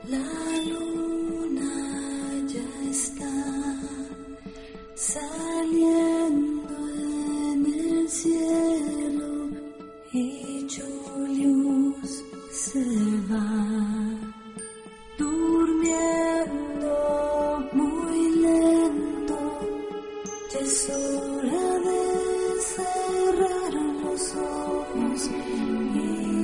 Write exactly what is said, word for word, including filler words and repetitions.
La luna ya está saliendo en el cielo y Julius se va durmiendo muy lento. Ya es hora de cerrar los ojos y